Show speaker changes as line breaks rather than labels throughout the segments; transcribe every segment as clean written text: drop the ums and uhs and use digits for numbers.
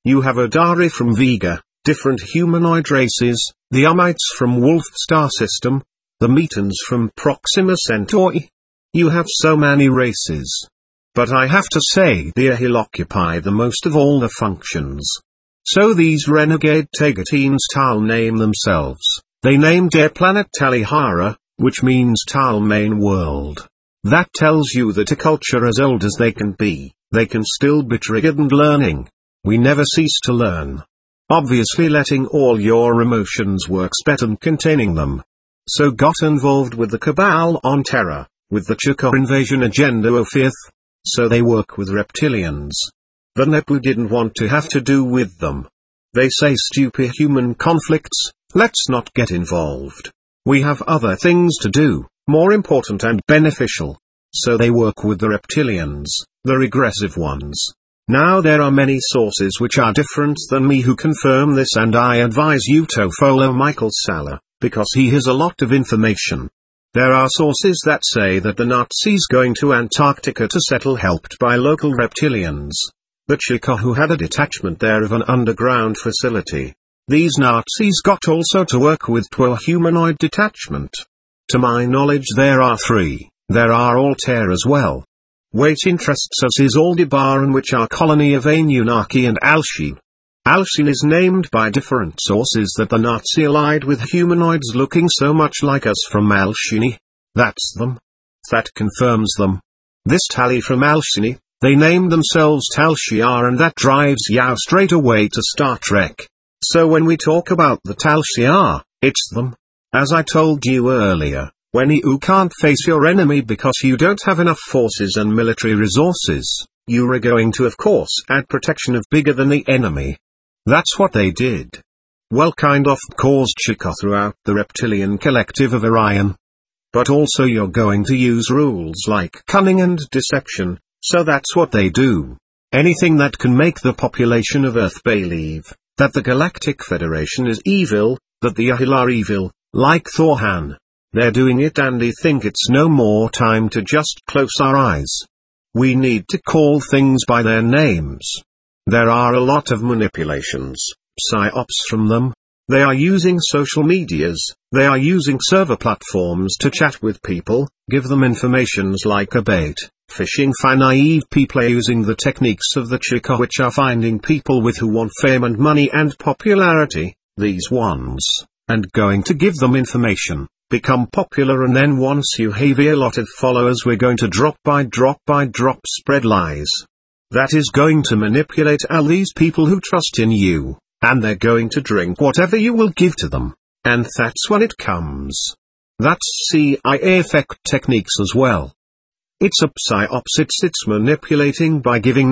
You have Odari from Vega, different humanoid races, the Umites from Wolf Star System, the Metans from Proxima Centauri. You have so many races. But I have to say the Ahil occupy the most of all the functions. So these renegade Tagatines Tal name themselves. They named their planet Talihara, which means Tal main world. That tells you that a culture as old as they can be, they can still be triggered and learning. We never cease to learn. Obviously letting all your emotions works better than containing them. So got involved with the Cabal on Terra, with the Chukar invasion agenda of 5th. So they work with reptilians. The Nepu didn't want to have to do with them. They say stupid human conflicts, let's not get involved. We have other things to do, more important and beneficial. So they work with the reptilians, the regressive ones. Now there are many sources which are different than me who confirm this, and I advise you to follow Michael Salla, because he has a lot of information. There are sources that say that the Nazis going to Antarctica to settle helped by local reptilians. The Chukar who had a detachment there of an underground facility. These Nazis got also to work with Twa humanoid detachment. To my knowledge there are 3, there are Altair as well. What interests us is Aldebaran, which are colony of Anunnaki, and Alshin. Alshin is named by different sources that the Nazi allied with humanoids looking so much like us from Alshini. That's them. That confirms them. This Tali from Alshini, they named themselves Tal Shiar, and that drives Yao straight away to Star Trek. So when we talk about the Tal Shiar, it's them. As I told you earlier, when you can't face your enemy because you don't have enough forces and military resources, you are going to of course add protection of bigger than the enemy. That's what they did. Well, kind of caused Chukar throughout the reptilian collective of Orion. But also you're going to use rules like cunning and deception, so that's what they do. Anything that can make the population of Earth believe that the Galactic Federation is evil, that the Ahil are evil, like Thorhan. They're doing it, and they think it's no more time to just close our eyes. We need to call things by their names. There are a lot of manipulations, psyops from them. They are using social medias, they are using server platforms to chat with people, give them informations like a bait, phishing for naive people using the techniques of the Chukar, which are finding people with who want fame and money and popularity, these ones, and going to give them information, become popular, and then once you have a lot of followers, we're going to drop by drop spread lies. That is going to manipulate all these people who trust in you, and they're going to drink whatever you will give to them, and that's when it comes. That's CIA effect techniques as well. It's a psyops, it's manipulating by giving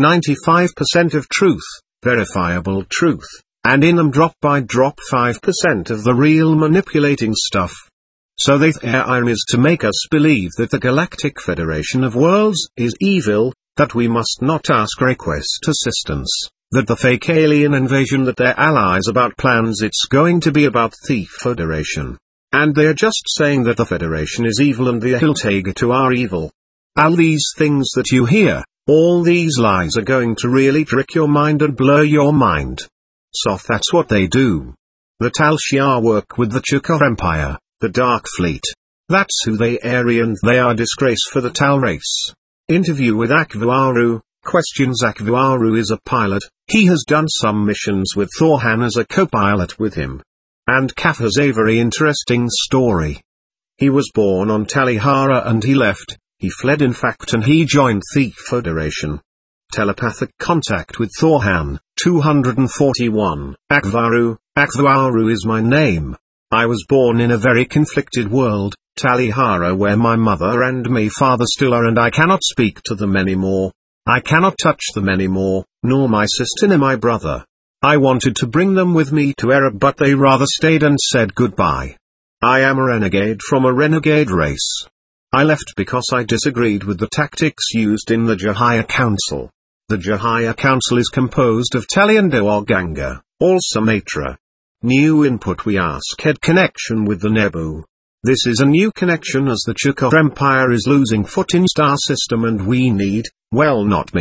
95% of truth, verifiable truth, and in them drop by drop 5% of the real manipulating stuff. So their aim is to make us believe that the Galactic Federation of Worlds is evil, that we must not ask request assistance, that the fake alien invasion that their allies about plans, it's going to be about the Federation. And they're just saying that the Federation is evil and the Ahiltagatu are evil. All these things that you hear, all these lies are going to really trick your mind and blur your mind. So that's what they do. The Tal Shiar work with the Chukar Empire, the Dark Fleet. That's who they are, and they are disgrace for the Tal race. Interview with Akvuaru. Questions. Akvuaru is a pilot. He has done some missions with Thorhan as a co-pilot with him. And Kaf has a very interesting story. He was born on Talihara and he left. He fled in fact, and he joined the Federation. Telepathic contact with Thorhan. 241. Akvuaru is my name. I was born in a very conflicted world, Talihara, where my mother and my father still are, and I cannot speak to them anymore. I cannot touch them anymore, nor my sister nor my brother. I wanted to bring them with me to Ereb, but they rather stayed and said goodbye. I am a renegade from a renegade race. I left because I disagreed with the tactics used in the Jahaya Council. The Jahaya Council is composed of Tali and Ganga, all Sumatra. New input. We ask head connection with the Nebu. This is a new connection as the Chukar Empire is losing foot in star system, and we need, well, not me,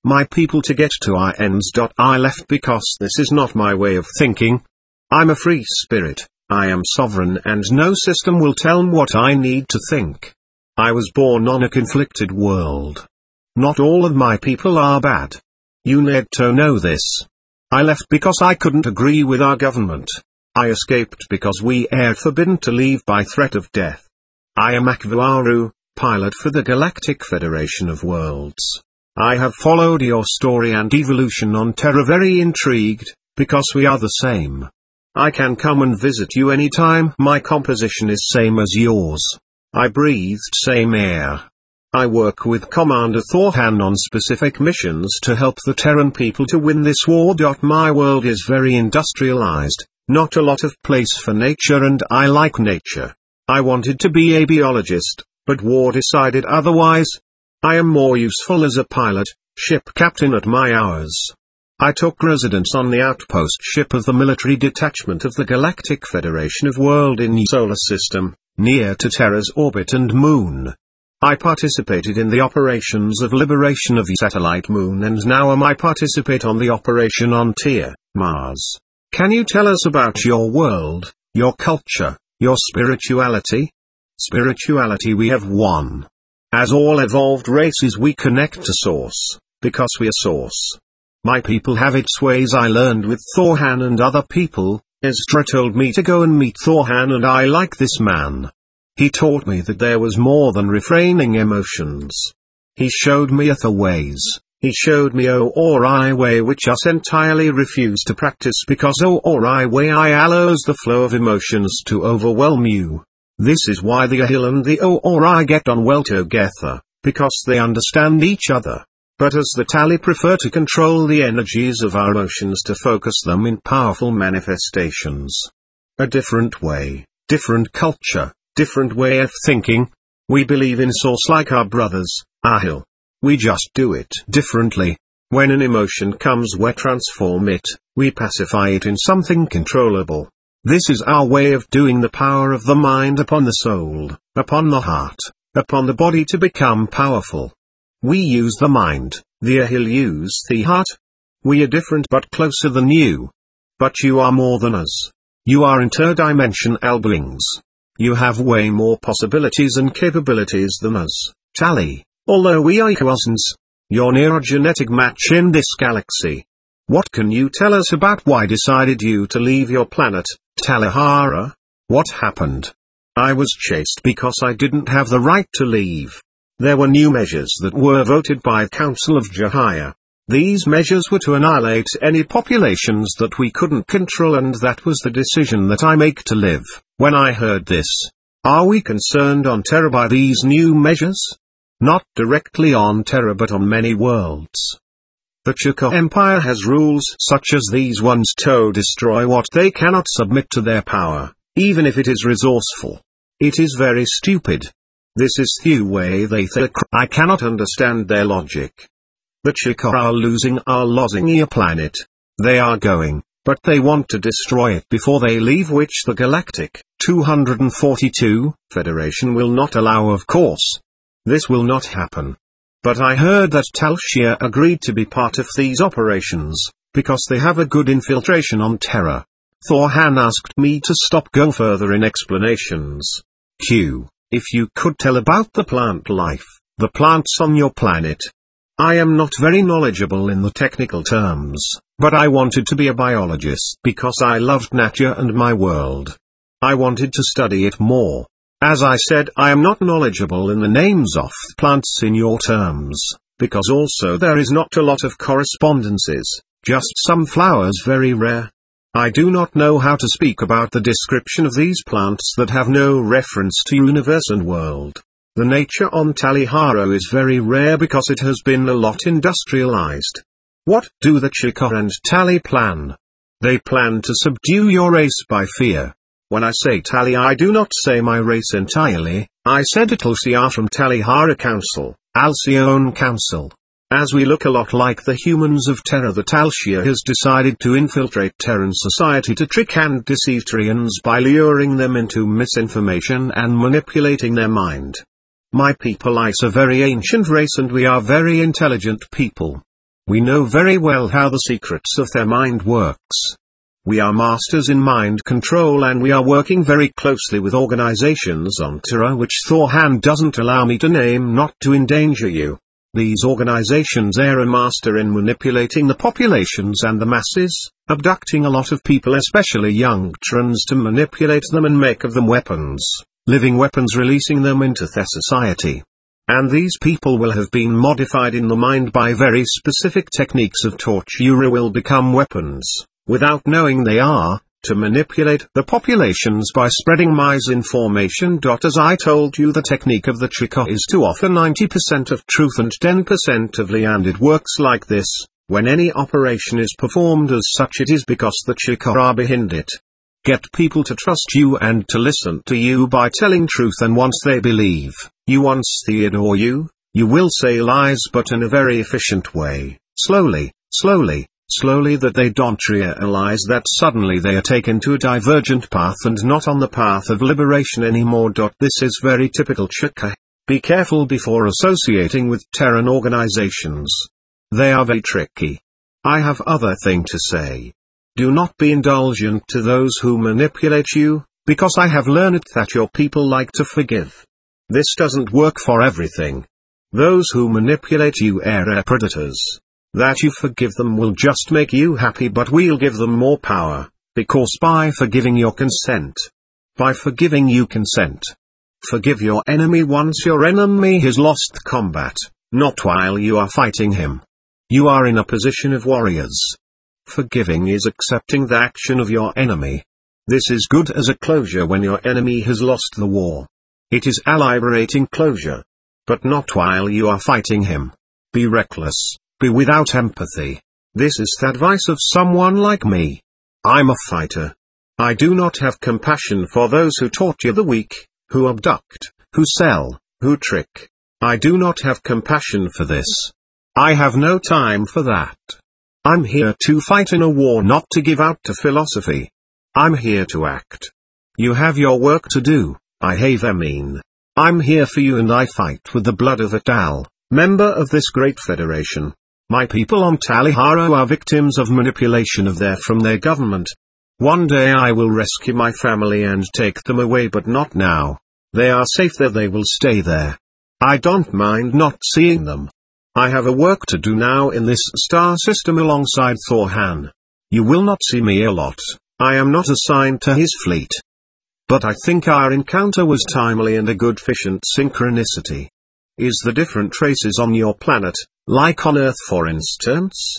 My people to get to our ends. I left because this is not my way of thinking. I'm a free spirit, I am sovereign and no system will tell me what I need to think. I was born on a conflicted world. Not all of my people are bad. You need to know this. I left because I couldn't agree with our government. I escaped because we are forbidden to leave by threat of death. I am Akvaru, pilot for the Galactic Federation of Worlds. I have followed your story and evolution on Terra, very intrigued, because we are the same. I can come and visit you anytime. My composition is same as yours. I breathed same air. I work with Commander Thorhan on specific missions to help the Terran people to win this war. My world is very industrialized, not a lot of place for nature, and I like nature. I wanted to be a biologist, but war decided otherwise. I am more useful as a pilot, ship captain at my hours. I took residence on the outpost ship of the military detachment of the Galactic Federation of Worlds in the solar system, near to Terra's orbit and moon. I participated in the operations of liberation of the satellite moon, and now I participate on the operation on Tyr, Mars. Can you tell us about your world, your culture, your spirituality? Spirituality, we have one. As all evolved races we connect to Source, because we are Source. My people have its ways I learned with Thorhan and other people. Ezra told me to go and meet Thorhan, and I like this man. He taught me that there was more than refraining emotions. He showed me other ways. He showed me Ori way, which us entirely refuse to practice because Ori way allows the flow of emotions to overwhelm you. This is why the Ahil and the Ori get on well together, because they understand each other. But as the Tali prefer to control the energies of our emotions to focus them in powerful manifestations. A different way, different culture, different way of thinking. We believe in Source like our brothers, Ahil. We just do it differently. When an emotion comes, we transform it, we pacify it in something controllable. This is our way of doing the power of the mind upon the soul, upon the heart, upon the body to become powerful. We use the mind, the Ahil use the heart. We are different but closer than you. But you are more than us. You are interdimensional beings. You have way more possibilities and capabilities than us, Tali, although we are cousins. You're near a genetic match in this galaxy. What can you tell us about why decided you to leave your planet, Talihara? What happened? I was chased because I didn't have the right to leave. There were new measures that were voted by the Council of Jahia. These measures were to annihilate any populations that we couldn't control, and that was the decision that I make to live. When I heard this, are we concerned on Terra by these new measures? Not directly on Terra but on many worlds. The Chakra Empire has rules such as these ones to destroy what they cannot submit to their power, even if it is resourceful. It is very stupid. This is the way they think. I cannot understand their logic. The Chakra are losing our Lozingia planet. They are going, but they want to destroy it before they leave, which the Galactic 242 Federation will not allow, of course. This will not happen. But I heard that Tal Shir agreed to be part of these operations, because they have a good infiltration on Terra. Thorhan asked me to stop going further in explanations. Q. If you could tell about the plant life, the plants on your planet. I am not very knowledgeable in the technical terms, but I wanted to be a biologist because I loved nature and my world. I wanted to study it more. As I said, I am not knowledgeable in the names of plants in your terms, because also there is not a lot of correspondences, just some flowers very rare. I do not know how to speak about the description of these plants that have no reference to universe and world. The nature on Talihara is very rare because it has been a lot industrialized. What do the Chakra and Tali plan? They plan to subdue your race by fear. When I say Tali, I do not say my race entirely. I said Atalsia from Talihara Council, Alcyone Council. As we look a lot like the humans of Terra, the Talshia has decided to infiltrate Terran society to trick and deceive Terrians by luring them into misinformation and manipulating their mind. My people is a very ancient race and we are very intelligent people. We know very well how the secrets of their mind works. We are masters in mind control, and we are working very closely with organizations on Terra which Thorhan doesn't allow me to name, not to endanger you. These organizations are a master in manipulating the populations and the masses, abducting a lot of people, especially young Trans, to manipulate them and make of them weapons, living weapons, releasing them into their society. And these people will have been modified in the mind by very specific techniques of torture, will become weapons, without knowing they are, to manipulate the populations by spreading misinformation. As I told you, the technique of the Chika is to offer 90% of truth and 10% of lie, and it works like this. When any operation is performed as such, it is because the Chika are behind it. Get people to trust you and to listen to you by telling truth, and once they believe you, once they adore you, you will say lies, but in a very efficient way, slowly, that they don't realize that suddenly they are taken to a divergent path and not on the path of liberation anymore. This is very typical Chika. Be careful before associating with Terran organizations. They are very tricky. I have other thing to say. Do not be indulgent to those who manipulate you, because I have learned that your people like to forgive. This doesn't work for everything. Those who manipulate you are predators. That you forgive them will just make you happy, but we'll give them more power, because by forgiving your consent. By forgiving you consent. Forgive your enemy once your enemy has lost combat, not while you are fighting him. You are in a position of warriors. Forgiving is accepting the action of your enemy. This is good as a closure when your enemy has lost the war. It is a liberating closure. But not while you are fighting him. Be reckless. Be without empathy. This is the advice of someone like me. I'm a fighter. I do not have compassion for those who torture the weak, who abduct, who sell, who trick. I do not have compassion for this. I have no time for that. I'm here to fight in a war, not to give out to philosophy. I'm here to act. You have your work to do, I have Amin. I'm here for you, and I fight with the blood of Atal, member of this great federation. My people on Taliharo are victims of manipulation from their government. One day I will rescue my family and take them away, but not now. They are safe there, they will stay there. I don't mind not seeing them. I have a work to do now in this star system alongside Thorhan. You will not see me a lot. I am not assigned to his fleet. But I think our encounter was timely and a good efficient synchronicity. Is the different traces on your planet, like on Earth for instance?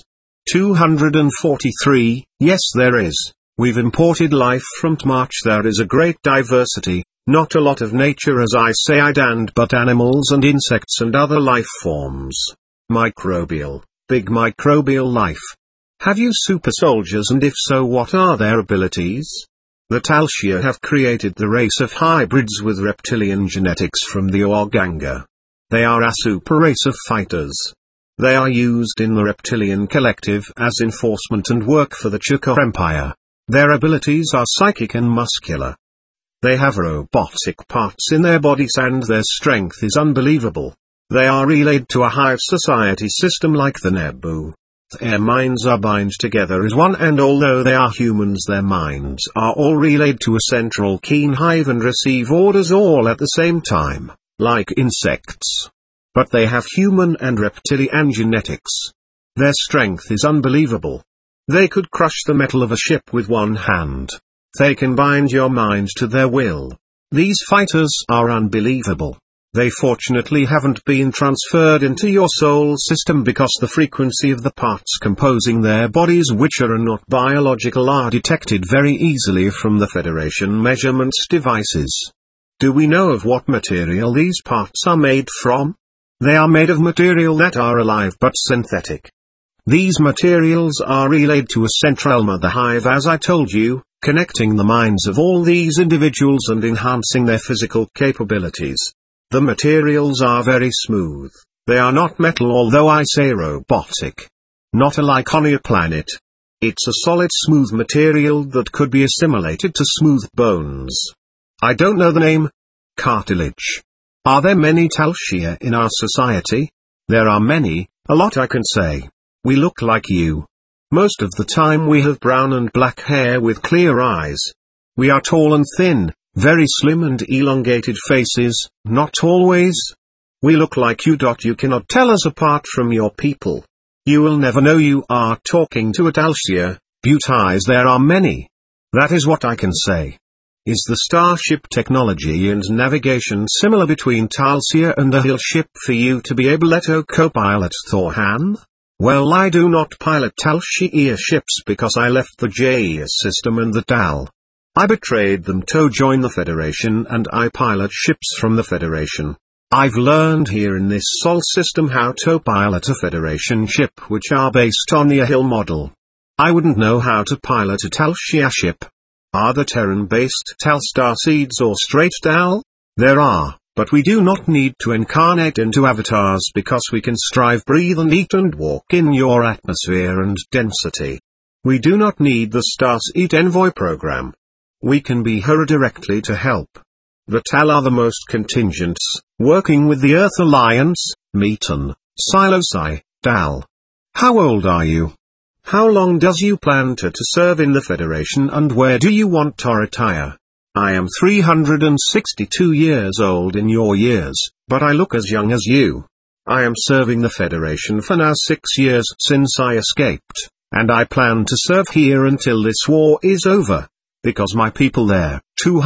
243, yes there is. We've imported life from Tmarch. There is a great diversity, not a lot of nature as I say, but animals and insects and other life forms. Microbial, big microbial life. Have you super soldiers, and if so, what are their abilities? The Talshia have created the race of hybrids with reptilian genetics from the Organga. They are a super race of fighters. They are used in the reptilian collective as enforcement and work for the Chukar Empire. Their abilities are psychic and muscular. They have robotic parts in their bodies and their strength is unbelievable. They are relayed to a hive society system like the Nebu. Their minds are bound together as one, and although they are humans, their minds are all relayed to a central keen hive and receive orders all at the same time, like insects. But they have human and reptilian genetics. Their strength is unbelievable. They could crush the metal of a ship with one hand. They can bind your mind to their will. These fighters are unbelievable. They fortunately haven't been transferred into your soul system because the frequency of the parts composing their bodies, which are not biological, are detected very easily from the Federation measurements devices. Do we know of what material these parts are made from? They are made of material that are alive but synthetic. These materials are relayed to a central mother hive, as I told you, connecting the minds of all these individuals and enhancing their physical capabilities. The materials are very smooth. They are not metal, although I say robotic. Not alike on your planet. It's a solid smooth material that could be assimilated to smooth bones. I don't know the name. Cartilage. Are there many Talshia in our society? There are many, a lot I can say. We look like you. Most of the time we have brown and black hair with clear eyes. We are tall and thin, very slim and elongated faces, not always. We look like you. You cannot tell us apart from your people. You will never know you are talking to a Talshia. Beauties there are many. That is what I can say. Is the starship technology and navigation similar between Talsia and the hill ship for you to be able to co-pilot Thorhan? Well, I do not pilot Talshia ships because I left the JES system and the Tal. I betrayed them to join the Federation and I pilot ships from the Federation. I've learned here in this Sol system how to pilot a Federation ship which are based on the Ahil model. I wouldn't know how to pilot a Talshia ship. Are there Terran-based Tal starseeds or straight Tal? There are, but we do not need to incarnate into avatars because we can strive, breathe and eat and walk in your atmosphere and density. We do not need the Starseed Envoy program. We can be here directly to help. The Tal are the most contingents, working with the Earth Alliance, Meton, Silosai, Tal. How old are you? How long does you plan to serve in the Federation and where do you want to retire? I am 362 years old in your years, but I look as young as you. I am serving the Federation for now 6 years since I escaped, and I plan to serve here until this war is over. Because my people there,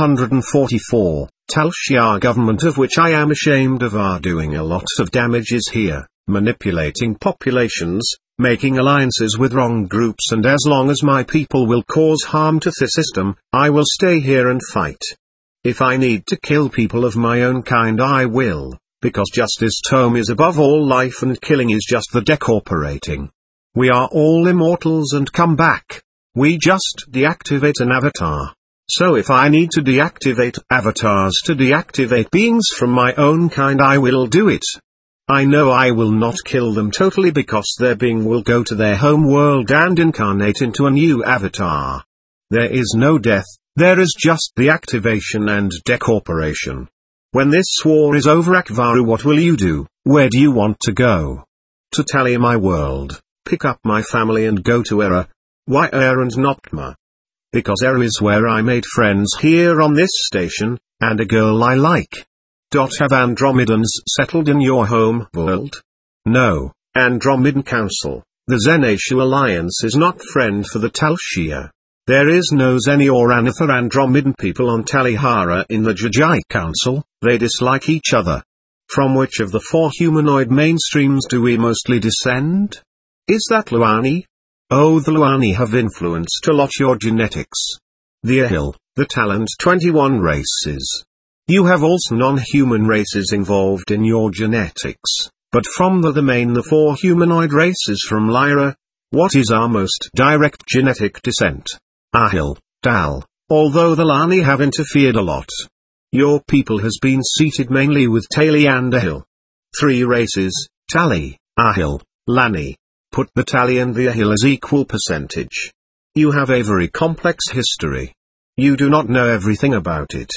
244, Talshia government of which I am ashamed of, are doing a lot of damages here, manipulating populations, making alliances with wrong groups, and as long as my people will cause harm to the system, I will stay here and fight. If I need to kill people of my own kind I will, because justice tome is above all life and killing is just the decorporating. We are all immortals and come back. We just deactivate an avatar. So if I need to deactivate avatars to deactivate beings from my own kind I will do it. I know I will not kill them totally because their being will go to their home world and incarnate into a new avatar. There is no death, there is just deactivation and decorporation. When this war is over, Akvaru, what will you do? Where do you want to go? To Tally my world, pick up my family and go to Era. Why Era and Noctma? Because Era is where I made friends here on this station, and a girl I like. Have Andromedans settled in your home world? No, Andromedan Council, the Zenashu Alliance is not friend for the Talshia. There is no Zeni or Anatha Andromedan people on Talihara in the Jajai Council, they dislike each other. From which of the 4 humanoid mainstreams do we mostly descend? Is that Luani? Oh, the Luani have influenced a lot your genetics. The Ahil, the Talent 21 races. You have also non-human races involved in your genetics, but from the main the 4 humanoid races from Lyra. What is our most direct genetic descent? Ahil, Tal, although the Lani have interfered a lot. Your people has been seated mainly with Tali and Ahil. 3 races, Tali, Ahil, Lani. Put the Tali and the Ahil as equal percentage. You have a very complex history. You do not know everything about it.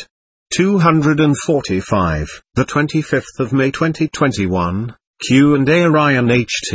245, the 25th of May 2021, Q&A Orion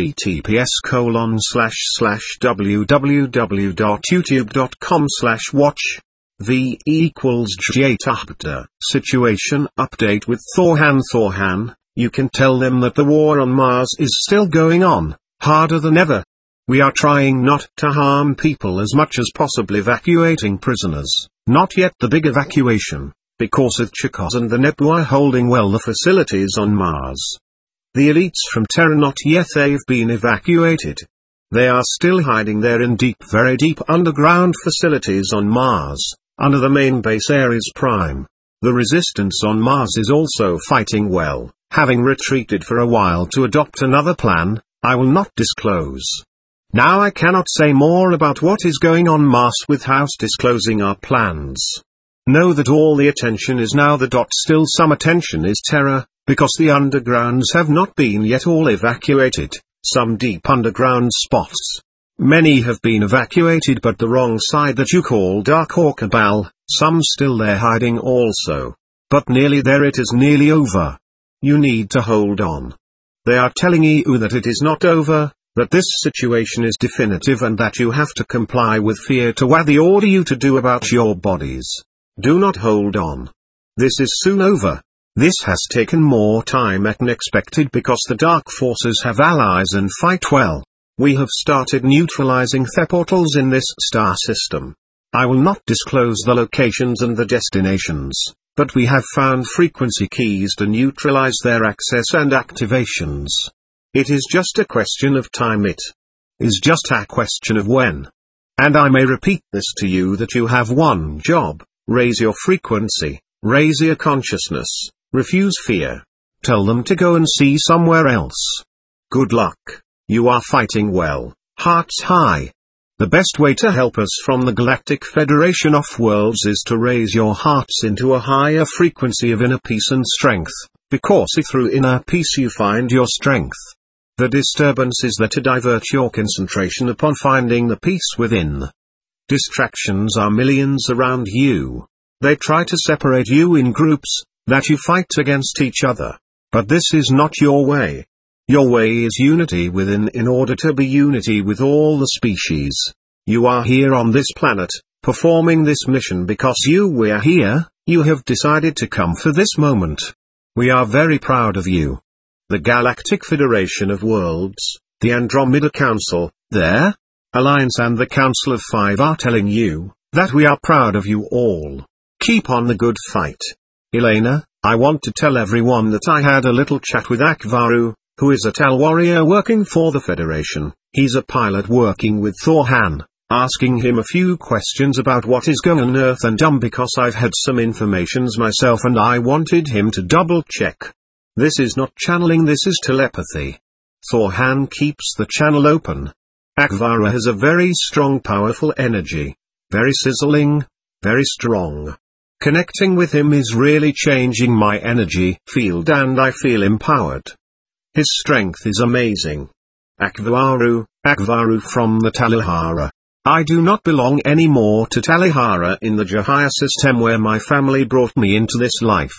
https://www.youtube.com/watch V equals J situation update with Thorhan, you can tell them that the war on Mars is still going on, harder than ever. We are trying not to harm people as much as possible, evacuating prisoners, not yet the big evacuation, because of Chakos and the Nebu are holding well the facilities on Mars. The elites from Terra not yet, they've been evacuated. They are still hiding there in deep, very deep underground facilities on Mars, under the main base Ares Prime. The resistance on Mars is also fighting well, having retreated for a while to adopt another plan, I will not disclose. Now I cannot say more about what is going on Mars without disclosing our plans. Know that all the attention is now the still some attention is Terra, because the undergrounds have not been yet all evacuated, some deep underground spots. Many have been evacuated but the wrong side that you call Dark or Cabal, some still there hiding also. But nearly there, it is nearly over. You need to hold on. They are telling you that it is not over, That this situation is definitive and that you have to comply with fear to what they order you to do about your bodies. Do not hold on. This is soon over. This has taken more time than expected because the dark forces have allies and fight well. We have started neutralizing the portals in this star system. I will not disclose the locations and the destinations, but we have found frequency keys to neutralize their access and activations. It is just a question of time. It is just a question of when. And I may repeat this to you that you have one job: raise your frequency, raise your consciousness, refuse fear. Tell them to go and see somewhere else. Good luck. You are fighting well, hearts high. The best way to help us from the Galactic Federation of Worlds is to raise your hearts into a higher frequency of inner peace and strength, because through inner peace you find your strength. The disturbance is there to divert your concentration upon finding the peace within. Distractions are millions around you. They try to separate you in groups, that you fight against each other. But this is not your way. Your way is unity within in order to be unity with all the species. You are here on this planet, performing this mission because you were here, you have decided to come for this moment. We are very proud of you. The Galactic Federation of Worlds, the Andromeda Council, their Alliance and the Council of Five are telling you that we are proud of you all. Keep on the good fight. Elena, I want to tell everyone that I had a little chat with Akvaru, who is a Tal warrior working for the Federation. He's a pilot working with Thorhan, asking him a few questions about what is going on Earth and because I've had some informations myself and I wanted him to double check. This is not channeling, this is telepathy. Thorhan keeps the channel open. Akvaru has a very strong, powerful energy. Very sizzling, very strong. Connecting with him is really changing my energy field and I feel empowered. His strength is amazing. Akvaru from the Talihara. I do not belong anymore to Talihara in the Jahia system where my family brought me into this life.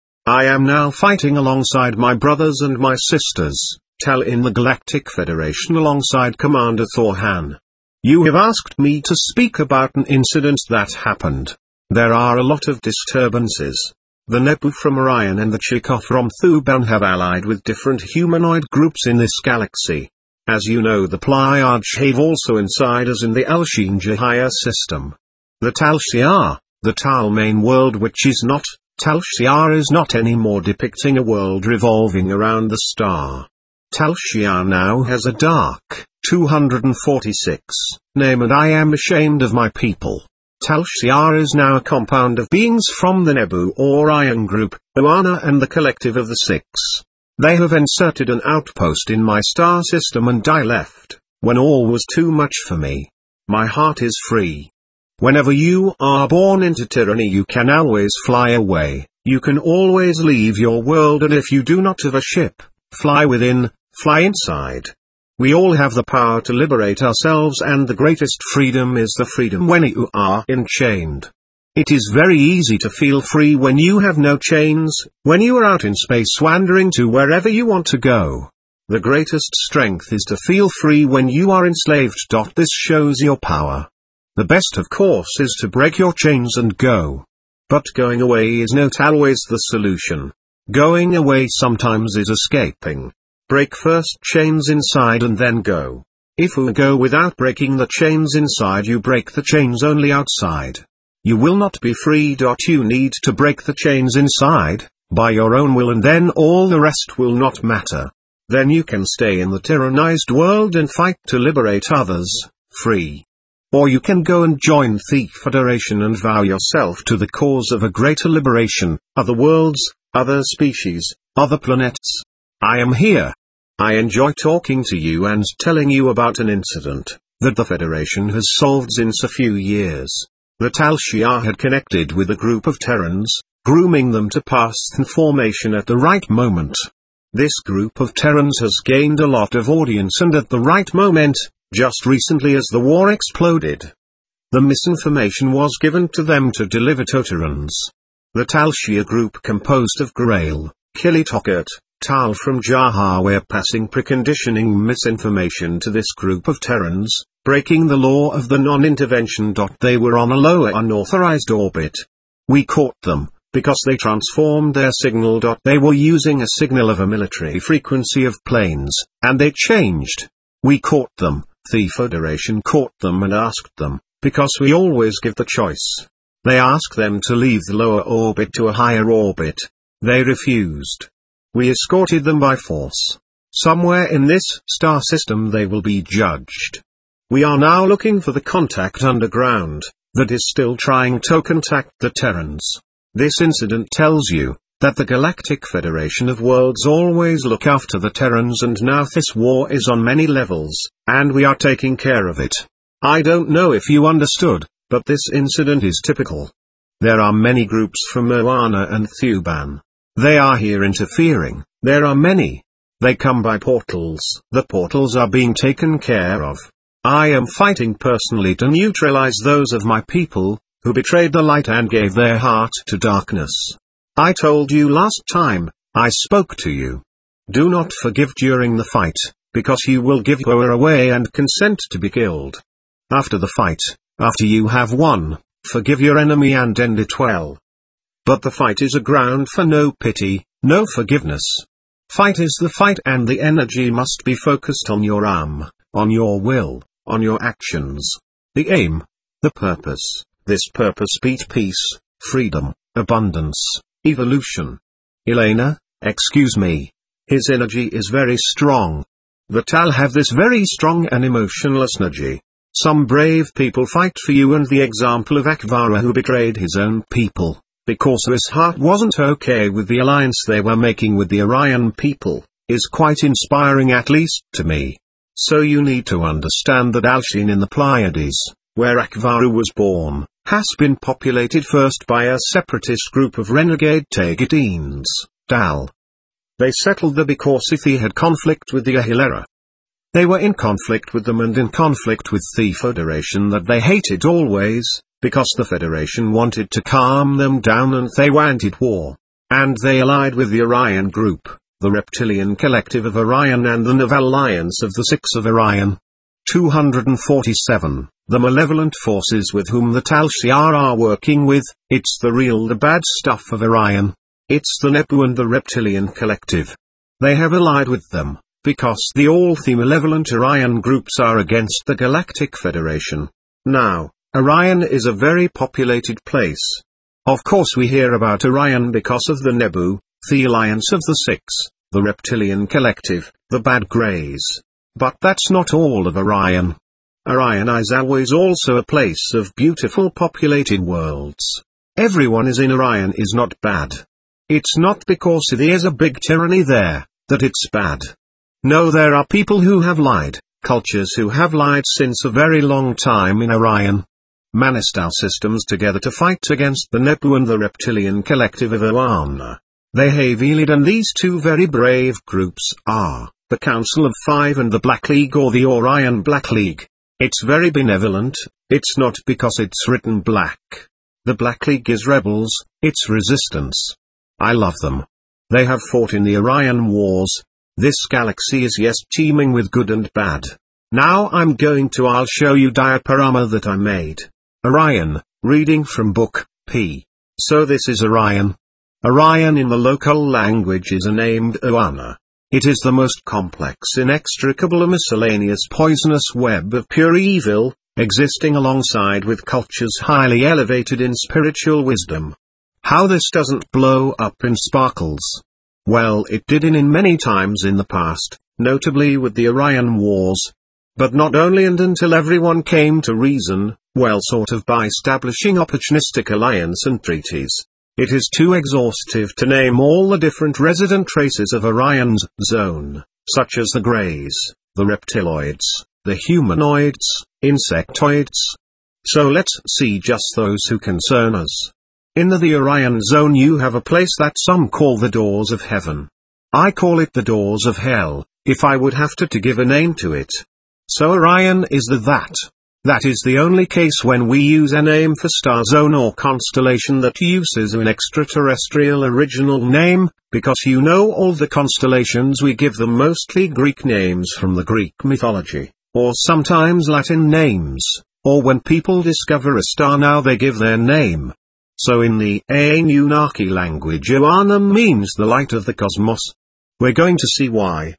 I am now fighting alongside my brothers and my sisters, Tal in the Galactic Federation alongside Commander Thorhan. You have asked me to speak about an incident that happened. There are a lot of disturbances. The Nebu from Orion and the Chika from Thuban have allied with different humanoid groups in this galaxy. As you know, the Pleiades have also inside us in the Alsheen Jahia system. The Tal Shiar, the Tal main world which is not, Tal Shiar is not anymore depicting a world revolving around the star. Tal Shiar now has a dark, 246, name and I am ashamed of my people. Tal Shiar is now a compound of beings from the Nebu Orion group, Oana and the collective of the Six. They have inserted an outpost in my star system and I left, when all was too much for me. My heart is free. Whenever you are born into tyranny you can always fly away, you can always leave your world and if you do not have a ship, fly within, fly inside. We all have the power to liberate ourselves and the greatest freedom is the freedom when you are enchained. It is very easy to feel free when you have no chains, when you are out in space wandering to wherever you want to go. The greatest strength is to feel free when you are enslaved. This shows your power. The best of course is to break your chains and go. But going away is not always the solution. Going away sometimes is escaping. Break first chains inside and then go. If you go without breaking the chains inside you break the chains only outside. You will not be free. You need to break the chains inside, by your own will and then all the rest will not matter. Then you can stay in the tyrannized world and fight to liberate others, free. Or you can go and join the Federation and vow yourself to the cause of a greater liberation, other worlds, other species, other planets. I am here. I enjoy talking to you and telling you about an incident that the Federation has solved since a few years. The Tal Shiar had connected with a group of Terrans, grooming them to pass the formation at the right moment. This group of Terrans has gained a lot of audience and at the right moment, just recently as the war exploded, the misinformation was given to them to deliver to Terrans. The Tal Shiar group composed of Grail, Kilitokert, Tal from Jaha were passing preconditioning misinformation to this group of Terrans, breaking the law of the non-intervention. They were on a lower unauthorized orbit. We caught them, because they transformed their signal. They were using a signal of a military frequency of planes, and they changed. We caught them, the Federation caught them and asked them, because we always give the choice. They asked them to leave the lower orbit to a higher orbit. They refused. We escorted them by force. Somewhere in this star system they will be judged. We are now looking for the contact underground, that is still trying to contact the Terrans. This incident tells you, that the Galactic Federation of Worlds always look after the Terrans, and now this war is on many levels, and we are taking care of it. I don't know if you understood, but this incident is typical. There are many groups from Moana and Thuban. They are here interfering. There are many. They come by portals. The portals are being taken care of. I am fighting personally to neutralize those of my people, who betrayed the light and gave their heart to darkness. I told you last time, I spoke to you. Do not forgive during the fight, because you will give power away and consent to be killed. After the fight, after you have won, forgive your enemy and end it well. But the fight is a ground for no pity, no forgiveness. Fight is the fight, and the energy must be focused on your aim, on your will, on your actions. The aim, the purpose, this purpose beat peace, freedom, abundance, evolution. Elena, excuse me. His energy is very strong. The Tal have this very strong and emotionless energy. Some brave people fight for you, and the example of Akvara, who betrayed his own people, because his heart wasn't okay with the alliance they were making with the Orion people, is quite inspiring, at least to me. So you need to understand that Alshin in the Pleiades, where Akvara was born, has been populated first by a separatist group of renegade Tagatines, Dal. They settled there because Ithi had conflict with the Ahilera. They were in conflict with them and in conflict with the Federation that they hated always, because the Federation wanted to calm them down and they wanted war. And they allied with the Orion group, the Reptilian Collective of Orion, and the Naval Alliance of the Six of Orion. 247. The malevolent forces with whom the Tal Shiar are working with, it's the real the bad stuff of Orion. It's the Nebu and the Reptilian Collective. They have allied with them, because all the malevolent Orion groups are against the Galactic Federation. Now, Orion is a very populated place. Of course we hear about Orion because of the Nebu, the Alliance of the Six, the Reptilian Collective, the Bad Greys. But that's not all of Orion. Orion is always also a place of beautiful populated worlds. Everyone is in Orion is not bad. It's not because there's a big tyranny there, that it's bad. No, there are people who have lied, cultures who have lied since a very long time in Orion. Manistar systems together to fight against the Nebu and the Reptilian Collective of Oana. They have allied, and these two very brave groups are the Council of Five and the Black League, or the Orion Black League. It's very benevolent, it's not because it's written black. The Black League is rebels, it's resistance. I love them. They have fought in the Orion Wars. This galaxy is yes teeming with good and bad. Now I'll show you diaporama that I made. Orion, reading from book, P. So this is Orion. Orion in the local language is named Oana. It is the most complex, inextricable, miscellaneous poisonous web of pure evil, existing alongside with cultures highly elevated in spiritual wisdom. How this doesn't blow up in sparkles? Well, it did in many times in the past, notably with the Orion Wars. But not only and until everyone came to reason, well, sort of by establishing opportunistic alliance and treaties. It is too exhaustive to name all the different resident races of Orion's zone, such as the Greys, the Reptiloids, the Humanoids, Insectoids. So let's see just those who concern us. In the Orion zone you have a place that some call the Doors of Heaven. I call it the Doors of Hell, if I would have to give a name to it. So Orion is that. That is the only case when we use a name for star zone or constellation that uses an extraterrestrial original name, because you know all the constellations we give them mostly Greek names from the Greek mythology, or sometimes Latin names, or when people discover a star now they give their name. So in the Anunnaki language Oanam means the light of the cosmos. We're going to see why.